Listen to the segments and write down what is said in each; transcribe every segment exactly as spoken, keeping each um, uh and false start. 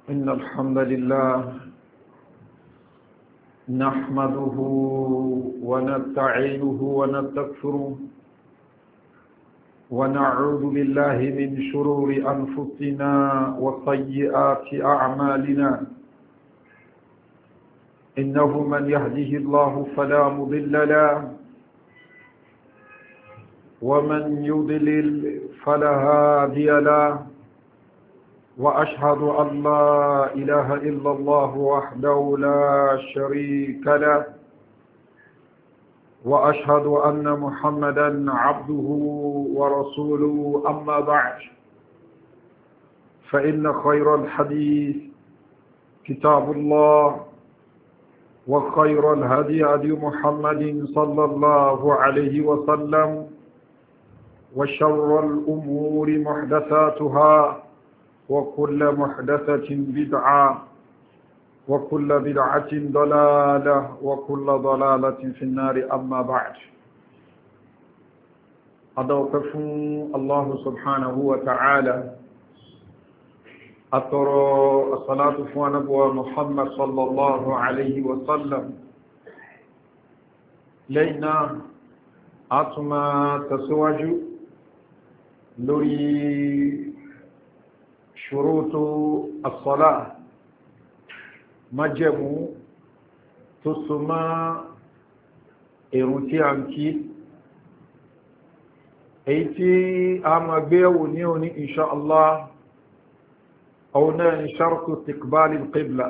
إن الحمد لله نحمده ونستعينه ونستغفره ونعوذ بالله من شرور أنفسنا وسيئات أعمالنا إنه من يهده الله فلا مضل له ومن يضلل فلا هادي له وأشهد أن لا إله إلا الله وحده لا شريك له وأشهد أن محمدا عبده ورسوله أما بعد فإن خير الحديث كتاب الله وخير الهدي هدي محمد صلى الله عليه وسلم وشر الأمور محدثاتها وكل محدثة بدعة وكل بدعة ضلالة وكل ضلالة في النار أما بعد أدوقف الله سبحانه وتعالى أترى الصلاة ونبوة محمد صلى الله عليه وسلم لينا أتما تسواج لري شروط الصلاة májẹ̀mú tó so mọ́ ìrun tí a ń kí èyí tí a máa gbé ẹ̀wò ní òní insha Allah ọ̀hún náà ni shartu istiqbali al-qibla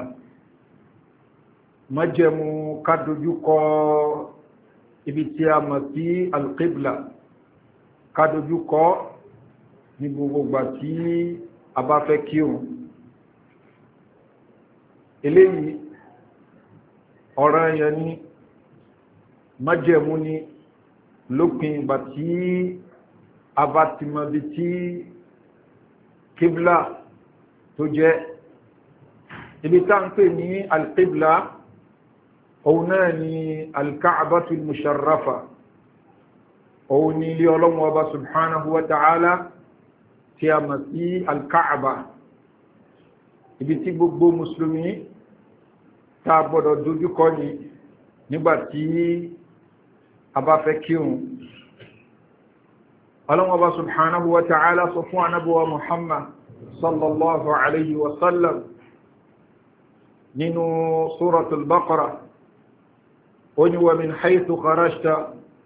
májẹ̀mú ká dojú kọ ibi tí a mọ̀ sí al-qibla ká dojú kọ ní gbogbo ìgbà tí a bá fẹ́ kírun eléyìí ọ̀rọ̀ yẹn ni májẹ̀mú ni lópin ìgbà tí a bá ti mọ̀ bí tí kíblà tó jẹ́ ibi tá ń pè ní alqibla òun náà ni alka'abatul musharrafa òun ni ilé ọlọ́run ọba subhanahu wa ta'ala tí a mọ̀ sí alka'aba ibi tí gbogbo mùsùlùmí tá gbọ́dọ̀ dojúkọ ní nígbàtí a bá fẹ́ kírun Ọlọ́hun Ọba subhanahu wa ta'ala sọ fún anábọ̀wà Muhammad sallallahu alayhi wa sallam nínú suratul Baqara ó ní wa min haythu kharajta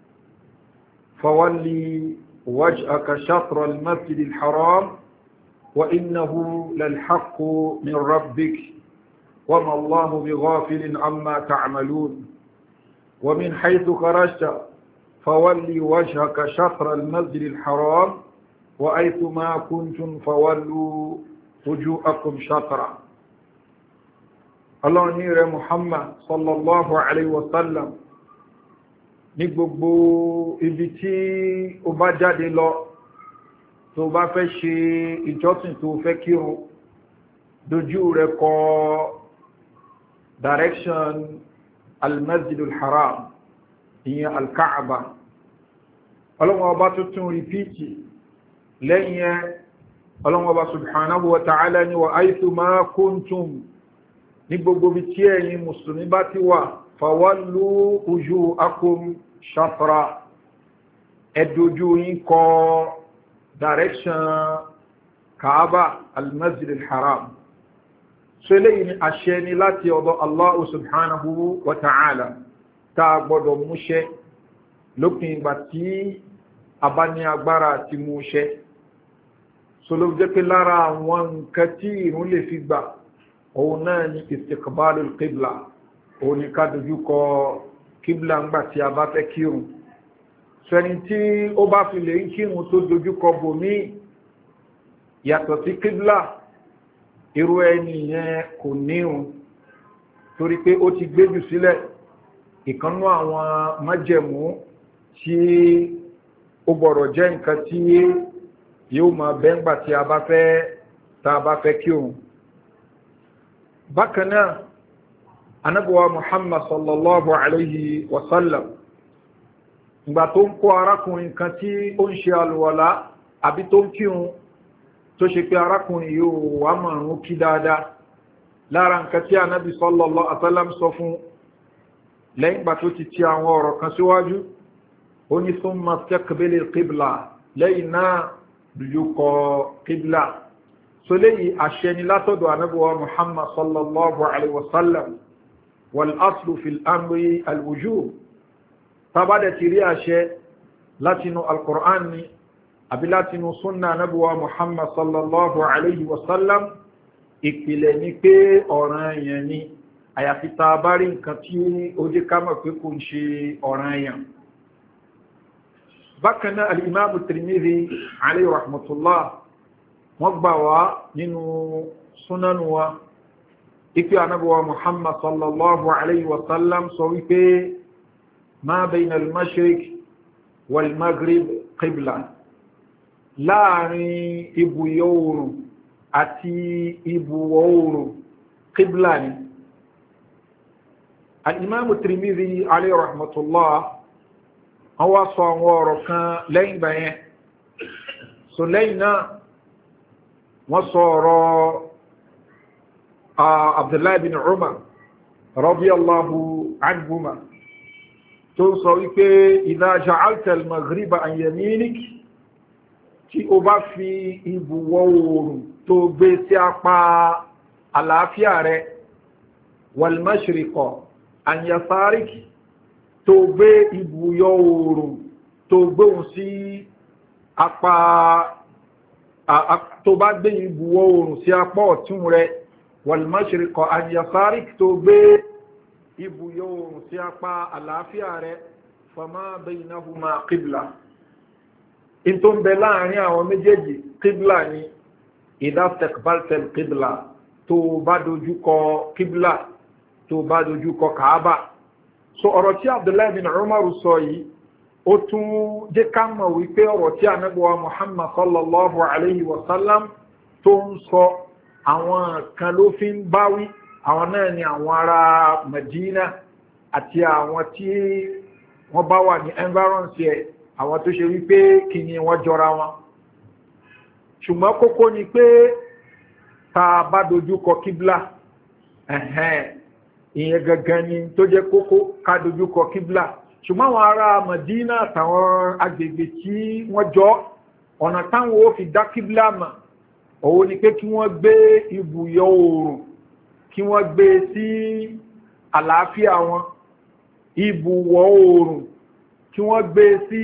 fawalli wajhaka shatra al-masjid al-haram وإنه للحق من ربك وما الله بغافل عما تعملون ومن حيث خرجت فولي وجهك شطر المسجد الحرام وأيث ما كنتم فولوا وجوهكم شطرا الله نير محمد صلى الله عليه وسلم نيغبو إبتي أبجد الله tó bá fẹ́ ṣe ìjọsìn tó fẹ́ kírun dojú rẹ̀ kọ direction al-masjid al-haram ìyẹn al-ka'aba ọlọ́wọ́ ọba tó tún rìpíìtì lẹ́yìn ẹ ọlọ́wọ́ ọba subhanahu wa ta'ala ni wa aythu ma kuntum ní gbogbo bí tí ẹ̀yin mùsùlùmí bá ti wà fawallu wujuhakum shatra ẹ̀dójú yín kọ direction Kaaba al-Masjid al-Haram so eléyìí ni àṣẹ ni láti ọ̀dọ̀ Allah subhanahu wa ta'ala tá gbọ́dọ̀ múṣẹ lópin ìgbà tí a bá ní agbára àti múṣẹ so ló jẹ́ pé lára àwọn nǹkan tí ìrun lè fi gbà òun náà ni istiqbalul qibla òun ni ká dojú kọ kíblà ńgbà tí a bá fẹ́ kírun sẹni tí ó bá fi lè ń kírun tó dojúkọ bòmí yàtọ̀ sí kíblà irú ẹni yẹn kò níhun torí pé ó ti gbéjù sílẹ̀ ìkannú àwọn májẹ̀mú tí ó gbọ́dọ̀ jẹ́ nǹkan tí yóò máa bẹ́ngbà tí a bá fẹ́ tá a bá fẹ́ kírun bákan náà anábọ̀wá Muhammad sallallahu alayhi wa sallam ìgbà tó ń kó arákùnrin kan tí ó ń ṣe àlùwàlá àbí tó ń kírun tó ṣe pé arákùnrin yóò wá márùn kí dáadáa lára nǹkan tí Ànábì sallallahu alaihi wasallam sọ fún lẹ́yìn gbà tó ti ti àwọn ọ̀rọ̀ kan síwájú ó ní thumma istaqbil qibla lẹ́yìn náà dojúkọ qibla so léyìí àṣẹ ni látọ̀dọ̀ Ànábì wa Muhammad sallallahu alaihi wasallam wal aslu fil amri al wujub tabada ti rí àṣẹ látinú al-Qur'an ni àbí látinú sunna Ànábì wa Muhammad sallallahu alaihi wasallam ìpìlẹ̀ ní pé ọ̀ranyàn ni àyàfi tá bá rí nǹkan tí ó jẹ́ ká mọ̀ pé kò ń ṣe ọ̀ranyàn. Bákan náà al-Imam Tirmidhi alayhi rahmatullah wọ́n gbà wá nínú súnánù wa ipi Ànábì wa Muhammad sallallahu alayhi wa sallam sọ wípé ma bayna al-mashriq wal maghrib qibla láàrin ibùyọ oòrùn àti ibùwọ̀ oòrùn qibla ni. Al-Imam Tirmidhi alayhi rahmatullah wọ́n wá sọ àwọn ọ̀rọ̀ kan lẹ́yìn báyẹn so lẹ́yìn náà wọ́n sọ ọ̀rọ̀ Abdullahi bin Umar radiyallahu anhuma tó sọ wípé idha ja'alta al-maghriba an yaminik tí o bá fi ibùwọ̀ oòrùn tó gbé sí apá àlàáfíà rẹ̀ wal mashriqa an yasarik tó gbé ibùyọ oòrùn tó gbóhùn sí apá tó bá gbé ibùwọ̀ oòrùn sí apá ọ̀tún rẹ̀ wal mashriqa an yasarik tó gbé ibùyọ oòrùn sí apá àlàáfíà rẹ̀ fama baynahuma qibla in tó ń bẹ láàrin àwọn méjèèjì qibla ni idha istaqbalta al-qibla tó bá dojúkọ qibla tó bá dojúkọ Kaaba. So ọ̀rọ̀ tí Abdullahi bin Umar sọ yìí ó tún jẹ́ ká mọ̀ wípé ọ̀rọ̀ tí Ànábì wa Muhammad sallallahu alayhi wa sallam tó ń sọ àwọn kan ló fi ń báwí àwọn náà ni àwọn ará Medina àti àwọn tí wọ́n bá wà ní environs ẹ̀ àwọn tó ṣe wípé kí ni wọ́n jọra wọn ṣùgbọ́n kókó ni pé tá bá dojú kọ kíblà ẹ̀hẹ́n ìyẹn gangan ni tó jẹ́ kókó ká dojú kọ kíblà ṣùgbọ́n àwọn ará Madina àtàwọn agbègbè tí wọ́n jọ ọ̀nà táwọn ó fi dá kíblà mà òun ni pé kí wọ́n gbé ibùyọ oòrùn kí wọ́n gbé sí àlàáfíà wọn ibùwọ̀ oòrùn kí wọ́n gbé sí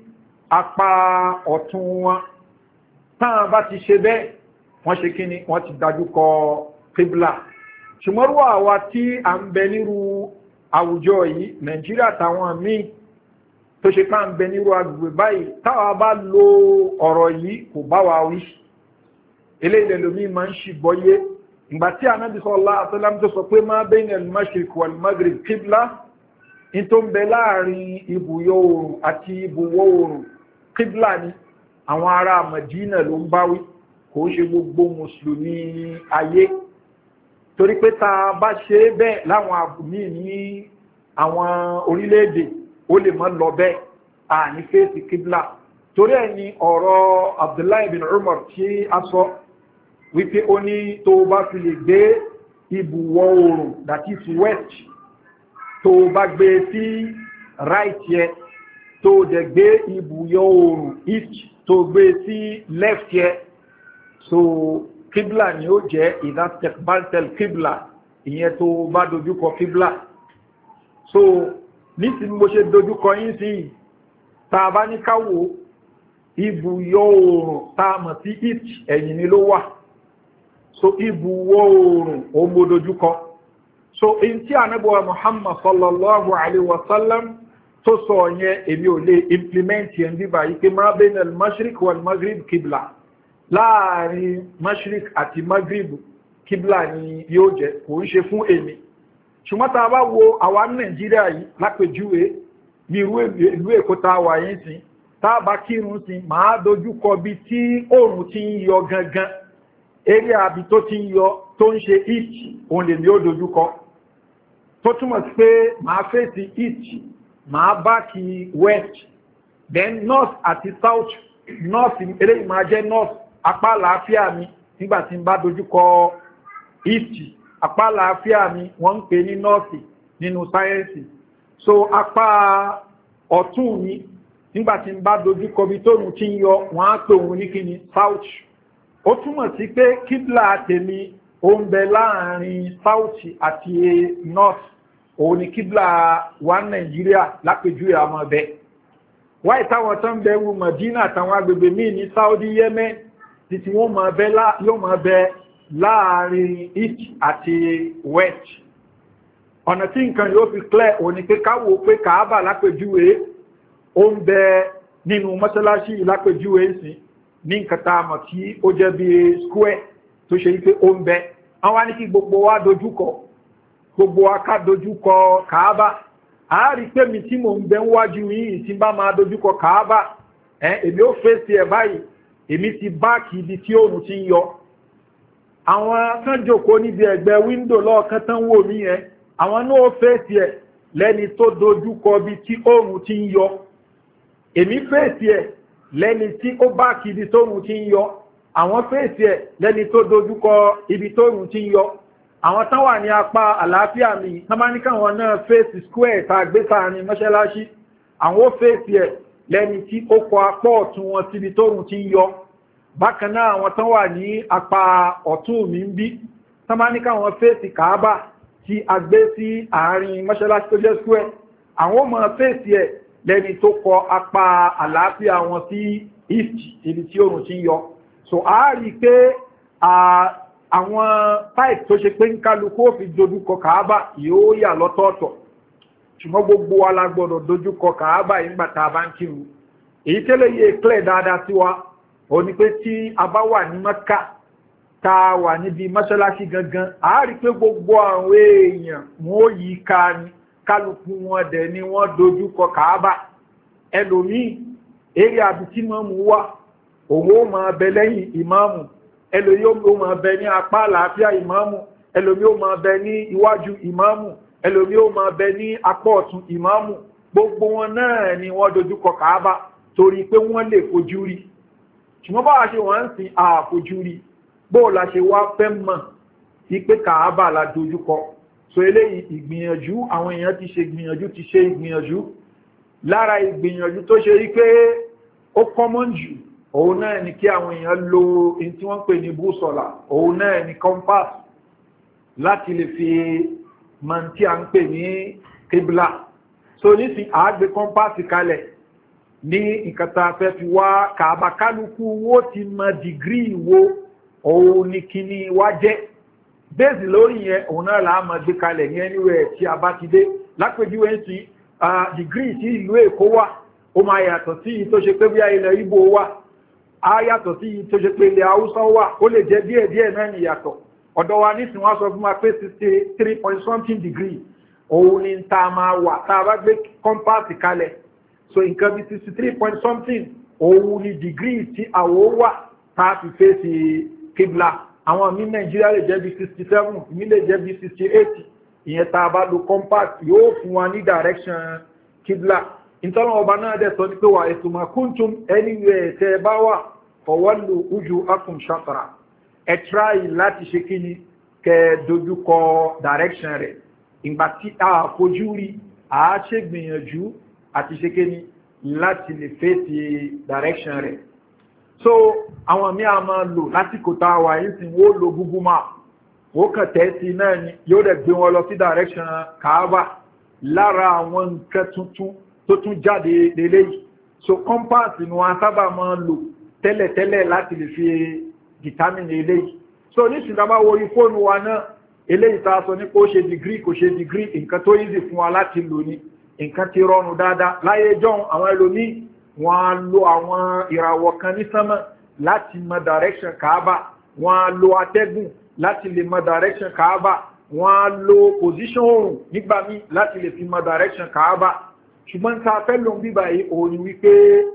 apá ọ̀tún wọn táwọn bá ti ṣe bẹ́ẹ̀ wọ́n ṣe kí ni wọ́n ti dájú kọ kíblà ṣùgbọ́n rú àwa tí a ń bẹ nírú àwùjọ yìí Nàìjíríà táwọn míì tó ṣe ká ń bẹ nírú agbègbè báyìí táwa bá lo ọ̀rọ̀ yìí kò bá wa wí eléyìí lómi máa ń ṣìgbọ́yé ìgbà tí Ànábì sallallahu alaihi wasallam tó sọ pé ma bayna al-mashriq wal-maghrib qibla in tó ń bẹ láàrin ibùyọ oòrùn àti ibùwọ̀ oòrùn qibla ni àwọn ará Madina ló ń báwí kò ṣe gbogbo mùsùlùmí ayé torí pé ta bá ṣe bẹ́ẹ̀ láwọn àbùmí ní àwọn orílẹ̀-èdè ó lè mọ́ lọ bẹ́ẹ̀ à ní fèsì kíblà torí ẹ̀ ní ọ̀rọ̀ Abdullahi bin Umar tí a sọ wípé ó ní tó bá fi lè gbé ibùwọ̀ oòrùn that is west tó bá gbé sí right yẹ tó dẹ̀ gbé ibùyọ oòrùn east tó gbé sí left yẹ so kíblà ni ó jẹ́ idha istaqbaltal kíblà ìyẹn tó bá dojúkọ kíblà so nísìn mo ṣe dojúkọ yín sí ta bá ní káwò ibùyọ oòrùn ta mọ̀ sí east ẹ̀yìn ni ló wà so ibùwọ̀ oòrùn ó mo dojúkọ so in tí Ànábì wa Muhammad sallallahu alaihi wasallam tó sọ yẹn èmi ò lè implement yẹn bí báyìí pé ma bayna al-mashriq wal-maghrib kíblà láàrin mashrik àti maghrib kíblà ni yóò jẹ́ kò ń ṣe fún èmi ṣùgbọ́n tá bá wo àwa Nàìjíríà yìí lápèjúwe ní ìlú Èkó tá wà yìí sí tá bá kírun sí máa dojúkọ bí tí oòrùn ti ń yọ gangan eré àbí tó ti ń yọ tó ń ṣe east òun lè ní ó dojúkọ tó túmọ̀ sí pé máa fèsì east máa bá kí west then north àti south north eléyìí máa jẹ́ north apá àlàáfíà mi nígbàtí n bá dojúkọ east apá àlàáfíà mi wọ́n ń pè ní north nínú sáyẹ́ǹsì. So apá ọ̀tún mi nígbàtí ń bá dojú kọ bí tóòrùn tí ń yọ wọ́n á pè òun ní kíni south. Ó túmọ̀ sí pé kíblà tèmi ó ń bẹ láàrin south àti north, òun ni kíblà wa Nàìjíríà lápèjúwe àmọ́ bẹ́ẹ̀. Wáyé táwọn tó ń bẹ wù Madina àtàwọn agbègbè míì ní Saudi, Yemen títí wọ́n máa bẹ yóò máa bẹ láàrin east àti west. Ọ̀nà tí nǹkan yóò fi clear òní pé káwò pé Kaaba lápèjúwe ó ń bẹ nínú mọ́sálásí lápèjúwe sí ní nǹkan tá a mọ̀ tí ó jẹ́ bí square tó ṣe pé ó ń bẹ. Àwọn á ní kí gbogbo wa dojúkọ gbogbo wa ká dojúkọ Kaaba. A rí pé mi tí mo ń bẹ wájú yìí tí bá máa dojúkọ Kaaba ẹ̀ èmi ó fèsì ẹ̀ báyìí, èmi ti báàkì ibi tí oòrùn ti ń yọ. Àwọn kan jókòó níbi ẹ̀gbẹ́ wíńdò lọ́ọ̀kan tán wò mí ẹ̀, àwọn náà ó fèsì ẹ̀ lẹ́ni tó dojúkọ bí tí oòrùn ti ń yọ. Èmi fèsì ẹ̀ lẹ́ni tí ó báàkì ibi tó oòrùn ti ń yọ. Àwọn fèsì ẹ̀ lẹ́ni tó dojúkọ ibi tó oòrùn ti ń yọ. Àwọn tán wà ní apá àlàáfíà mi tánbáníkà wọn náà fèsì square tá gbé sáàrin mọ́ṣáláṣí, àwọn ó fèsì ẹ̀ lẹ́ni tí ó kọ apá ọ̀tún wọn síbi tóòrùn ti ń yọ. Bákan náà àwọn tán wà ní apá ọ̀tún mi ń bí tánbáníkà wọn fèsì Kaaba tí a gbé sí àárín mọ́ṣáláṣí tó jẹ́ square, àwọn ó máa fèsì ẹ̀ lẹ́ni tó kọ apá àlàáfíà wọn sí east ibi tí oòrùn ti ń yọ. So a rí pé àwọn pipe tó ṣe pé ń kálukú ó fi dojúkọ Kaaba yóò yà lọ́tọ̀ọ̀tọ̀, ṣùgbọ́n gbogbo wa la gbọ́dọ̀ dojúkọ Kaaba ìgbà tá a bá ń kírun. Èyí tẹ́lẹ̀ yé clear dáadáa sí wa ó ní pé tí a bá wà ní Mẹ́kà tá a wà níbi mọ́ṣáláṣí gangan, a rí pé gbogbo àwọn èèyàn wọn ó yí ká ní kálukú wọn dẹ̀ ni wọ́n dojúkọ Kaaba. Ẹlòmíì eré àbí tí mọ́mù wà òun ó máa bẹ lẹ́yìn ìmáàmù, ẹlòmí ó máa bẹ ní apá àlàáfíà ìmáàmù, ẹlòmí ó máa bẹ ní iwájú ìmáàmù, ẹlòmí ó máa bẹ ní apá ọ̀tún ìmáàmù. Gbogbo wọn náà ni wọ́n dojúkọ Kaaba torí pé wọ́n lè fojú rí. Ṣùgbọ́n bá ṣe wọ́n ń sin àfojú rí, bó la ṣe wá fẹ́ mọ̀ sí pé Kaaba la dojúkọ. So eléyìí ìgbìyànjú, àwọn èèyàn ti ṣe ìgbìyànjú ti ṣe ìgbìyànjú. Lára ìgbìyànjú tó ṣe rí pé ó common jù òun náà ni kí àwọn èèyàn lo in tí wọ́n pè ní búsọ̀là, òun náà ni compass láti lè fi mọ̀ tí a ń pè ní kíblà. So nísìn àágbé compass kalẹ̀ ní ìkàtà fẹ́ fi wá Kaaba, kálukú wo ti mọ dìgírì wo òun ni kíní wá jẹ́. Bẹ́ẹ̀sì lórí yẹn òun náà là á mọ̀ gbé kalẹ̀ ní anywhere tí a bá ti dé. Lápèjúwe sí dìgírì tí ìlú Èkó wà ó máa yàtọ̀ sí tó ṣe pé bí ilẹ̀ Ìgbò wà, a yàtọ̀ sí tó ṣe pé ilẹ̀ Haúsá wà, ó lè jẹ́ díẹ̀ díẹ̀ náà ni yàtọ̀. Ọ̀dọ̀ wa nísìn wọ́n sọ fún wa pé sixty three point something degree òun ni ta máa wà tá a bá gbé compass kalẹ̀. So nǹkan bí sixty three point something òun ni degree tí àwọ̀ wà tá a fi fèsì kíblà. Àwọn mi Nàìjíríà lè jẹ́ bí sixty seven, mi lè jẹ́ bí sixty eight. Ìyẹn tá a bá lo compass yóò fún wa ní direction kíblà. Ìtọ́lọ̀ ọba náà dẹ̀ sọ ní pé wà ètò màkúntùm anywhere tẹ́ bá wà fọwọ́lù ojú akùn ṣàtàrà. Ẹ tráì láti ṣe kí ni kẹ dojúkọ direction rẹ̀. Ìgbà tí a fojú rí, a ṣe gbìyànjú àti ṣe kí ni láti lè fèsì direction rẹ̀. So àwọn mí a máa lò lásìkò tá a wà yìí sí wó lo Google Map. Ó kàn tẹ́sí náà ni yóò dẹ̀ gbé wọn lọ sí direction Kaaba. Lára àwọn nǹkan tuntun tó tún jáde lélé yìí. So compass ni wọ́n sábà máa lò tẹ́lẹ̀tẹ́lẹ̀ láti lè fi determine eléyìí. So ní ṣìdábá orí fóònù wa náà, eléyìí tá a sọ ní kó ṣe degree kò ṣe degree, nǹkan tó easy fún wa láti lò ní, nǹkan tí rọrùn dáadáa. Láyé jọ́un àwọn ẹlòmíì wọ́n á lo àwọn ìràwọ̀ kan ní sánmà láti mọ direction Kaaba, wọ́n á lo atẹ́gùn láti lè mọ direction Kaaba, wọ́n á lo position oòrùn nígbà míì láti lè fi mọ direction Kaaba. Ṣùgbọ́n tá a fẹ́ lò ń bíbà yìí òun ni wípé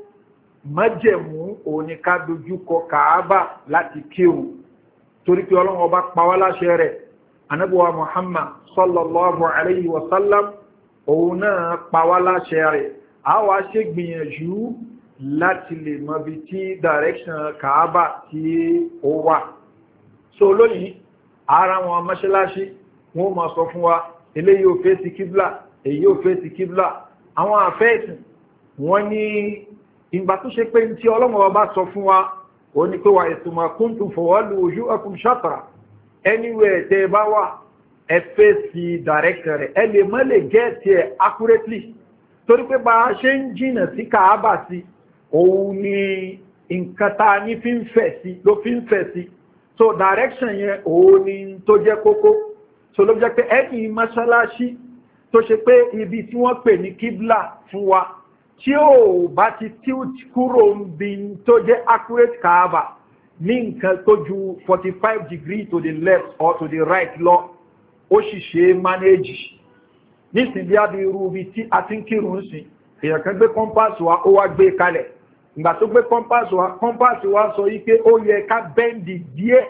májẹ̀mú òun ni ká dojúkọ Kaaba láti kírun, torí pé Ọlọ́run ọba pa wá láṣẹ rẹ̀. Ànábì wa Muhammad sallallahu alayhi wa sallam òun náà pa wá láṣẹ rẹ̀. A wá ṣe gbìyànjú láti lè mọ bí tí direction Kaaba tí ó wà. So lónìí ara wọn mọ́ṣáláṣí wọ́n máa sọ fún wa eléyìí ò fẹ́ sí kíblà èyí ò fẹ́ sí kíblà àwọn àfẹ́ẹ̀sìn wọ́n ní ìgbà tó ṣe pé tí ọlọ́mọ bá sọ fún wa ó ní pé wà ìtumọ̀ kuntum fawallu wujuhakum shatra anywhere tẹ́ bá wà ẹ fẹ́ sí director rẹ̀ ẹ lè mọ́ lè get ẹ̀ accurately torí pé bá a ṣe ń jìnà sí Kaaba sí òun ni nǹkan ta ní fi ń fẹ̀ sí ló fi ń fẹ̀ sí so direction yẹn òun ni tó jẹ́ kókó so ló jẹ́ pé ẹni mọ́ṣáláṣí tó ṣe pé ibi tí wọ́n pè ní kíblà fún wa tí ó bá ti tilt kúrò ń bí tó jẹ́ accurate Kaaba ní nǹkan tó ju forty-five degrees to the left or to the right lọ ó sì ṣe manage nísìn bí a bí irú bí tí a ti ń kírun sí èèyàn kan gbé compass wa ó wá gbé kalẹ̀ ìgbà tó gbé compass wa compass wa sọ yí pé ó yẹ ká bẹ́ndì díẹ̀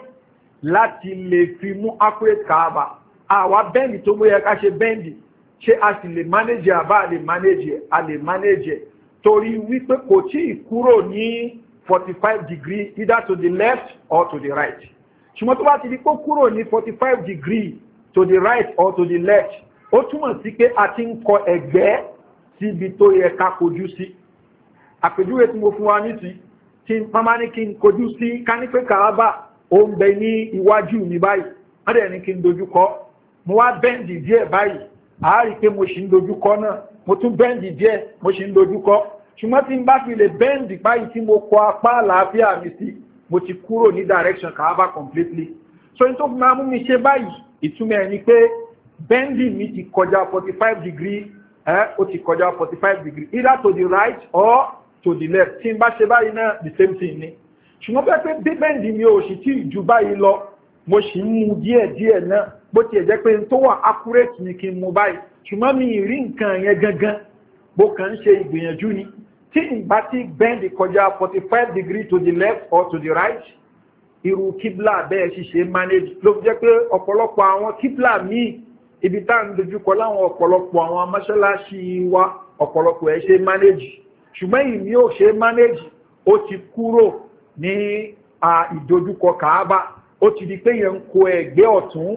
láti lè fi mú accurate Kaaba àwa bẹ́ndì tó mú yẹ ká ṣe bẹ́ndì ṣé a sì lè manage àbá a lè manage a lè manage torí wípé kò tí ì kúrò ní forty-five degrees either to the left or to the right ṣùgbọ́n tó bá ti di kó kúrò ní forty-five degrees to the right or to the left ó túmọ̀ sí pé a ti ń kọ ẹ̀gbẹ́ síbi tó yẹ ká kojú sí àpèjúwe tí mo fún wa nísìn tí mama ní kí n kojú sí ká ní pé Kaaba ó ń bẹ ní iwájú mi báyìí wọ́n dẹ̀ ní kí n dojú kọ mo wá bẹ́ǹdì díẹ̀ báyìí àárí pé mo ṣì ń dojú kọ náà mo tún bẹ́ǹdì díẹ̀ mo ṣì ń dojú kọ ṣùgbọ́n tí n bá fi lè bẹ́ǹdì báyìí tí mo kọ apá àlàáfíà mi sí mo ti kúrò ní direction Kaaba completely so n tó fi máa mú mi ṣe báyìí ìtumọ̀ ẹ̀ ni pé bẹ́ǹdì mi ti kọjá forty-five degrees ẹ́ ó ti kọjá forty-five degrees either to the right or to the left tí n bá ṣe báyìí náà the same thing ni ṣùgbọ́n pé pé bíbẹ́ǹdì mi ò sì tí ju báyìí lọ mo sì ń mú díẹ̀ díẹ̀ náà bó tiẹ̀ jẹ́ pé n tó wà accurate ni kí n mú báyìí ṣùgbọ́n mi rí nǹkan yẹn gangan bó kàn ń ṣe ìgbìyànjú ni tí ìgbà tí bẹ́ǹdì kọjá forty-five degrees to the left or to the right irú kíblà bẹ́ẹ̀ ṣiṣẹ́ manage ló fi jẹ́ pé ọ̀pọ̀lọpọ̀ àwọn kíblà míì ibi tá à ń dojúkọ láwọn ọ̀pọ̀lọpọ̀ àwọn mọ́ṣáláṣí wa ọ̀pọ̀lọpọ̀ ẹ̀ ṣe manage ṣùgbọ́n ìní ò ṣe manage ó ti kúrò ní ìdojúkọ Kaaba ó ti di pé yẹn ń kó ẹ̀gbẹ́ ọ̀tún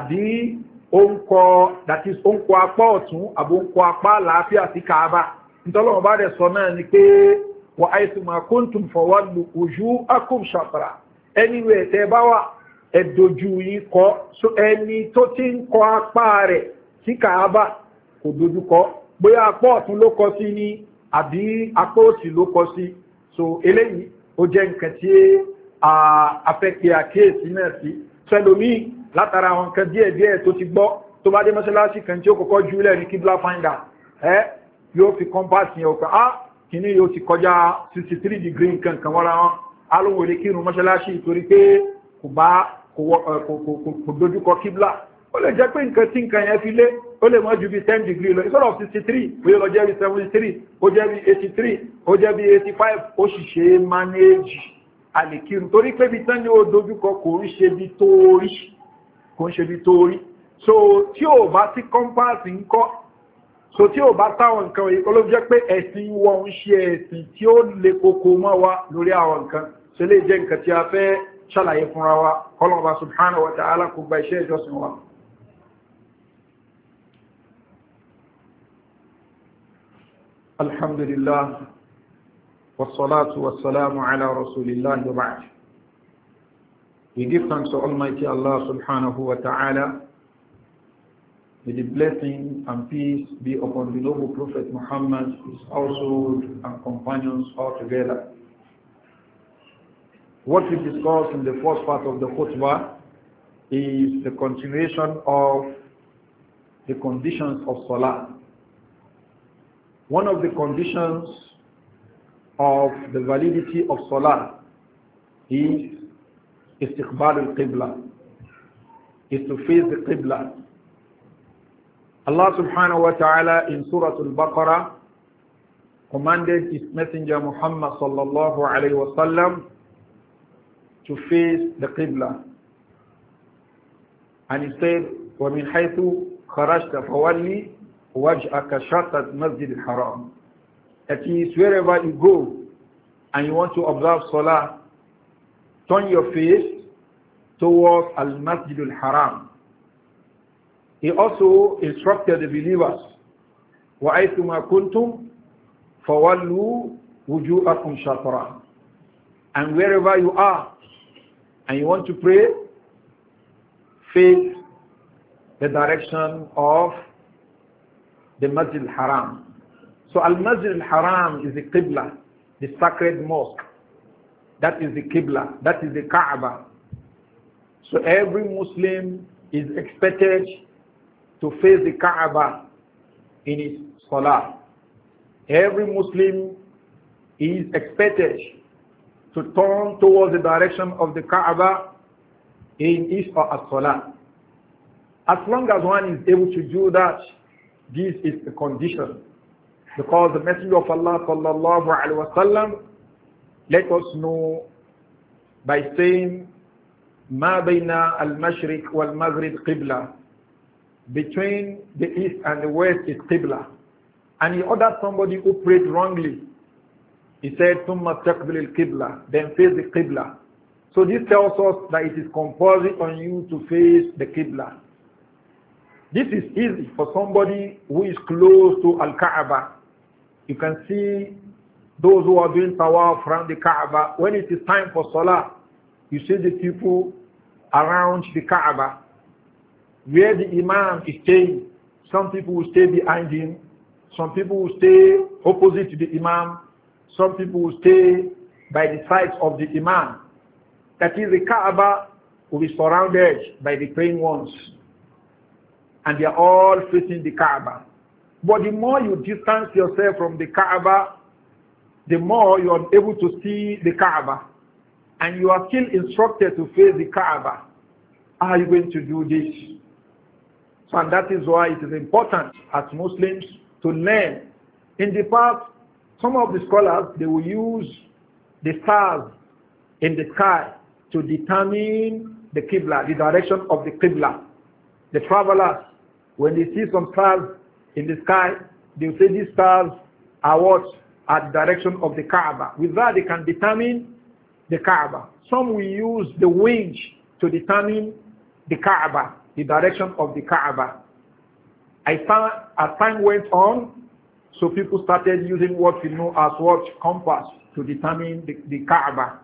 àbí ó ń kọ that is ó ń kọ apá ọ̀tún àbí ó ń kọ apá àlàáfíà sí Kaaba nítorí wọn bá dẹ̀ sọ náà ni pé wa haythuma kuntum fawallu wujuhakum shatra anywhere tẹ́ bá wà ẹ̀dójú yìí kọ́ so ẹni tó ti ń kọ apá rẹ̀ sí Kaaba kò dojú kọ bóyá apá ọ̀tún ló kọ sí ní àbí apá òsì ló kọ sí so eléyìí ó jẹ́ nǹkan tí afẹ́kẹ́ àkíyèsí náà sí sẹ́lómí látara àwọn nǹkan díẹ̀díẹ̀ tó ti gbọ́ tó bá dé mọ́ṣáláṣí kan tí ó kọ́kọ́ jùlẹ̀ ní kíblà finder ẹ́ yóò fi compass yẹn ọ̀pẹ́ ah kìíní yóò ti kọjá sixty-three degree nǹkan kan wọ́n ra wọn alóhùn èdè kírun mọ́ṣáláṣí torí pé kò bá kò dojúkọ kíblà ó lè jẹ́ pé nǹkan tí nǹkan yẹn fi lé ó lè mọ́ ju bí ten degree lọ instead of sixty-three ó yẹ lọ jẹ́ bí seventy-three ó jẹ́ bí eighty-three ó jẹ́ bí eighty-five ó sì ṣe manage àlèkírun torí pé bí tán ní ó dojúkọ kò ń ṣe bí tóórí kò ń ṣe bí tóórí so tí ò bá sí compass ń kọ́ so tí ò bá táwọn nǹkan wọ̀nyí kọ́ ló jẹ́ pé ẹ̀sìn wọn ń ṣe ẹ̀sìn tí ó le koko mọ́ wa lórí àwọn nǹkan ṣe lè jẹ́ nǹkan tí a fẹ́ ṣàlàyé fúnra wa kọ́lọ́mọba subhanahu wa ta'ala kò gba iṣẹ́ ìjọsìn wa. alhamdulillah wassalatu wassalamu ala rasulillah wa ba'd. We give thanks to Almighty Allah subhanahu wa ta'ala. May the blessing and peace be upon the noble Prophet Muhammad, his household and companions all together. What we discussed in the first part of the khutbah is the continuation of the conditions of Salah. One of the conditions of the validity of Salah is istiqbal al-qibla, is to face the qibla. Allah subhanahu wa ta'ala in Surah Al-Baqarah commanded his messenger Muhammad sallallahu alayhi wa sallam to face the qibla. And he said, وَمِنْ حَيْثُ خَرَجْتَ فَوَلِّ وَجْهَكَ شَطْرَ الْمَسْجِدِ الْحَرَامِ. That is, wherever you go and you want to observe Salah, turn your face towards Al-Masjid al-Haram. He also instructed the believers, وَأَيْثُمَا كُنْتُمْ فَوَلُّوا وُجُوءَكُمْ شَطْرًا. And wherever you are, and you want to pray, face the direction of the Masjid al-Haram. So Al-Masjid al-Haram is the Qibla, the sacred mosque. That is the Qibla, that is the Kaaba. So every Muslim is expected to face the Kaaba in his Salah. Every Muslim is expected to turn towards the direction of the Kaaba in his or her Salah. As long as one is able to do that, this is a condition. Because the Messenger of Allah sallallahu alaihi wasallam let us know by saying, "Ma bayna al-mashriq wal-maghrib qibla." Between the east and the west is qibla. And he ordered somebody who prayed wrongly. He said, "Thumma taqbil al-qibla," then face the qibla. So this tells us that it is compulsory on you to face the qibla. This is easy for somebody who is close to Al-Kaaba. You can see those who are doing tawaf around the Kaaba. When it is time for Salah, you see the people around the Kaaba. Where the Imam is staying, some people will stay behind him. Some people will stay opposite to the Imam. Some people will stay by the sides of the Imam. That is, the Kaaba will be surrounded by the praying ones. And they are all facing the Kaaba. But the more you distance yourself from the Kaaba, the more you are able to see the Kaaba. And you are still instructed to face the Kaaba. How are you going to do this? So, and that is why it is important as Muslims to learn. In the past, some of the scholars, they will use the stars in the sky to determine the Qibla, the direction of the Qibla. The travelers, when they see some stars in the sky, they will say these stars are what? At the direction of the Kaaba. With that, they can determine the Kaaba. Some will use the wind to determine the Kaaba, the direction of the Kaaba. As time went on, so people started using what we know as what? Compass to determine the, the Kaaba.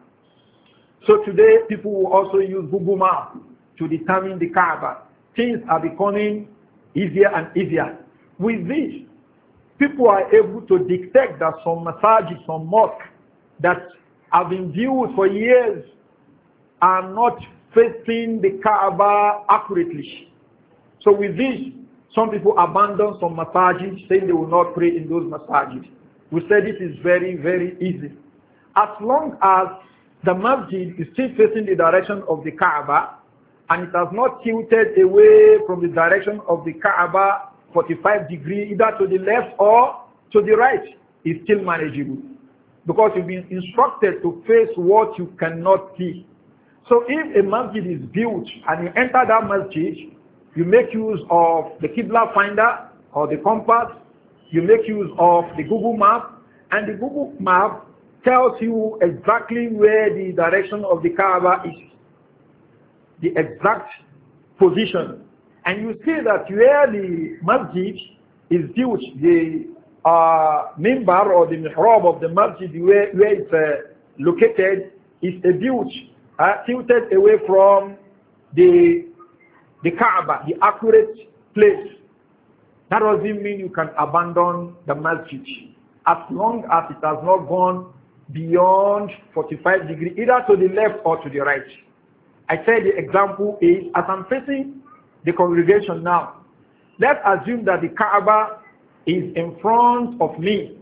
So today, people will also use Google Maps to determine the Kaaba. Things are becoming easier and easier. With this, people are able to detect that some masajid, some mosques that have been built for years are not facing the Kaaba accurately. So with this, some people abandon some masajid, saying they will not pray in those masajid. We said this is very, very easy. As long as the masjid is still facing the direction of the Kaaba, and it has not tilted away from the direction of the Kaaba forty-five degrees, either to the left or to the right, is still manageable. Because you've been instructed to face what you cannot see. So if a masjid is built and you enter that masjid, you make use of the Qibla finder or the compass, you make use of the Google map, and the Google map tells you exactly where the direction of the Kaaba is, the exact position. And you see that where the masjid is built, the uh, mimbar or the mihrab of the masjid, where, where it's uh, located, is a built, uh, tilted away from the, the Kaaba, the accurate place. That doesn't mean you can abandon the masjid, as long as it has not gone beyond forty-five degrees, either to the left or to the right. I said the example is, as I'm facing the congregation now, let's assume that the Kaaba is in front of me,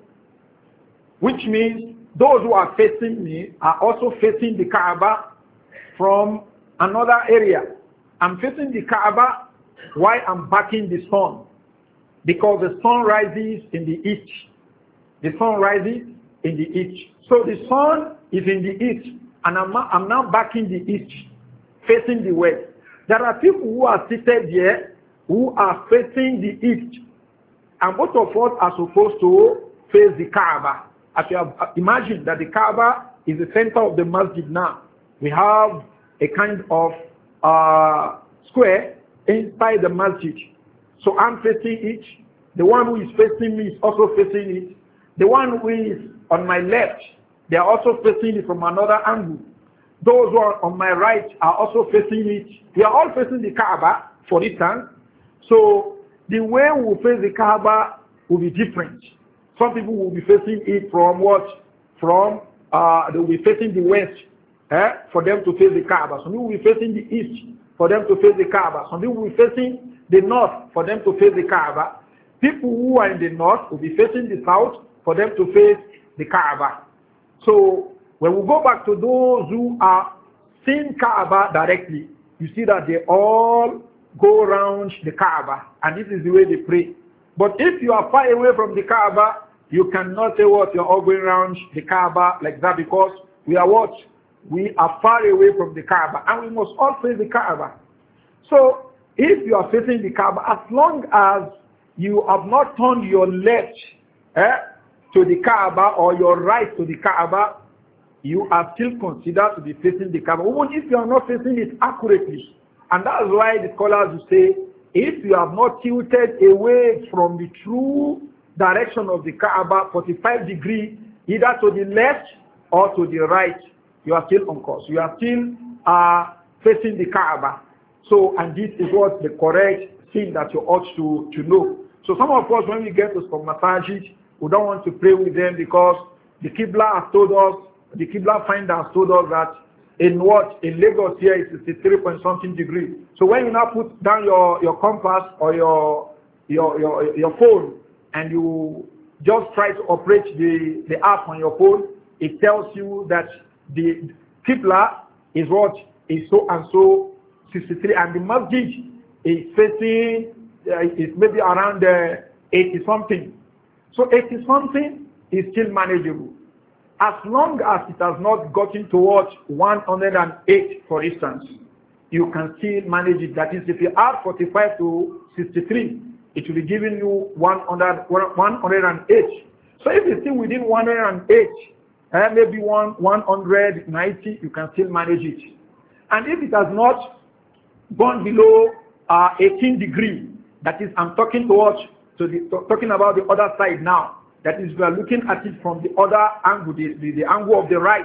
which means those who are facing me are also facing the Kaaba from another area. I'm facing the Kaaba while I'm backing the sun, because the sun rises in the east. The sun rises in the east. So the sun is in the east, and I'm, I'm now backing the east, facing the west. There are people who are seated here who are facing the east, and both of us are supposed to face the Kaaba. As you have imagined that the Kaaba is the center of the masjid now. We have a kind of uh, square inside the masjid. So I'm facing it. The one who is facing me is also facing it. The one who is on my left, they are also facing it from another angle. Those who are on my right are also facing it. We are all facing the Kaaba, for instance. So the way we will face the Kaaba will be different. Some people will be facing it from what? From, uh, they will be facing the west eh, for them to face the Kaaba. Some people will be facing the east for them to face the Kaaba. Some people will be facing the north for them to face the Kaaba. People who are in the north will be facing the south for them to face the Kaaba. So when we go back to those who are seeing Kaaba directly, you see that they all go around the Kaaba, and this is the way they pray. But if you are far away from the Kaaba, you cannot say what you're all going around the Kaaba like that, because we are what? We are far away from the Kaaba, and we must all face the Kaaba. So if you are facing the Kaaba, as long as you have not turned your left eh, to the Kaaba or your right to the Kaaba, you are still considered to be facing the Kaaba, even if you are not facing it accurately. And that's why the scholars will say, if you have not tilted away from the true direction of the Kaaba forty-five degrees, either to the left or to the right, you are still on course. You are still uh, facing the Kaaba. So, and this is what the correct thing that you ought to, to know. So some of us, when we get to some massages, we don't want to pray with them because the Qibla has told us, the Qibla finder has told us that in what? In Lagos here is sixty-three point something degrees. So when you now put down your, your compass or your, your, your, your phone and you just try to operate the, the app on your phone, it tells you that the Qibla is what? Is so and so sixty-three, and the masjid is facing, uh, is maybe around uh, eighty something. So eighty something is still manageable. As long as it has not gotten towards one hundred eight, for instance, you can still manage it. That is, if you add forty-five to sixty-three, it will be giving you one hundred, one hundred eight. So if it's still within one hundred eight, uh, maybe one, one hundred ninety, you can still manage it. And if it has not gone below uh, eighteen degrees, that is, I'm talking towards, to the, to, talking about the other side now. That is, we are looking at it from the other angle, the, the, the angle of the right.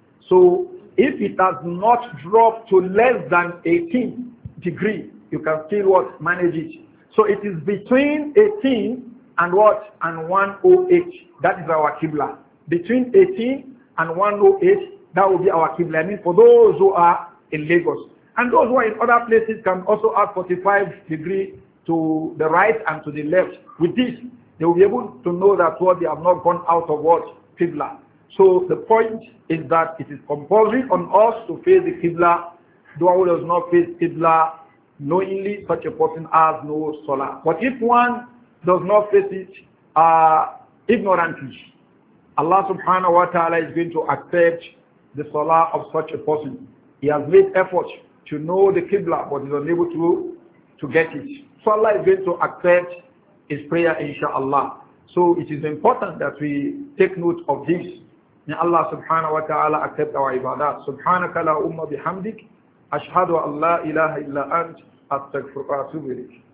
So if it has not dropped to less than eighteen degrees, you can still what? Manage it. So it is between eighteen and what? And one oh eight. That is our Qibla. Between eighteen and one oh eight, that will be our Qibla. I mean, for those who are in Lagos. And those who are in other places can also add forty-five degrees to the right and to the left. With this, they will be able to know that what they have not gone out of what? Qibla. So the point is that it is compulsory on us to face the Qibla. The one who does not face Qibla knowingly, such a person has no salah. But if one does not face it uh, ignorantly, Allah subhanahu wa ta'ala is going to accept the salah of such a person. He has made effort to know the Qibla, but is unable to, to get it. So Allah is going to accept his prayer, inshallah. So it is important that we take note of this. May Allah subhanahu wa ta'ala accept our ibadat. Subhanaka la umma bihamdik. Ashhadu an la ilaha illa ant. Astaghfiruka wa atubu ilayk.